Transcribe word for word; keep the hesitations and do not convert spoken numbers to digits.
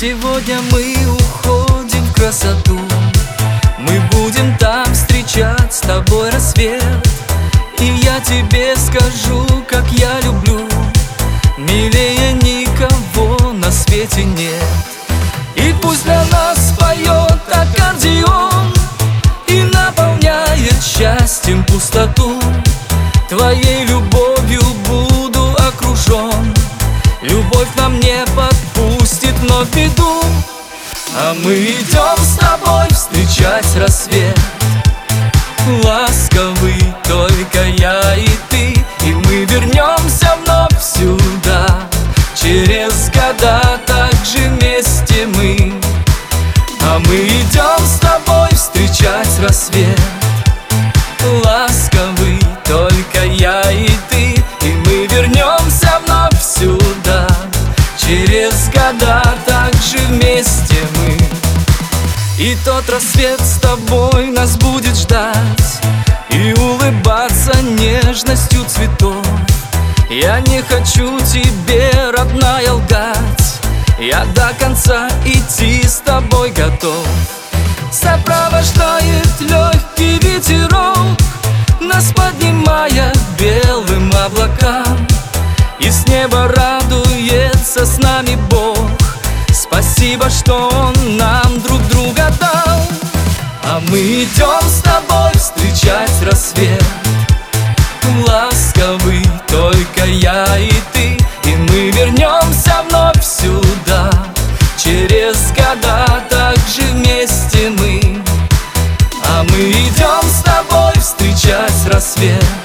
Сегодня мы уходим в красоту. Мы будем там встречать с тобой рассвет. И я тебе скажу, как я люблю. Милее никого на свете нет. И пусть для нас поет аккордеон и наполняет счастьем пустоту. Твоей любовью буду окружен. Любовь нам не подпустит вновь беду. А мы идем с тобой встречать рассвет. Ласковый только я и ты. И мы вернемся вновь сюда. Через года так же вместе мы. А мы идем с тобой встречать рассвет. Ласковый только я и ты. И мы вернемся вновь сюда. Через года так же вместе мы. И тот рассвет с тобой нас будет ждать и улыбаться нежностью цветов. Я не хочу тебе, родная, лгать. Я до конца идти с тобой готов. Сопровождает легкий ветерок, нас поднимая к белым облакам. И с неба радуется с нами Бог. Спасибо, что Он нам друг друга дал. А мы идем с тобой встречать рассвет. Ласковый только я и ты. И мы вернемся вновь сюда. Через года так же вместе мы. А мы идем с тобой встречать рассвет.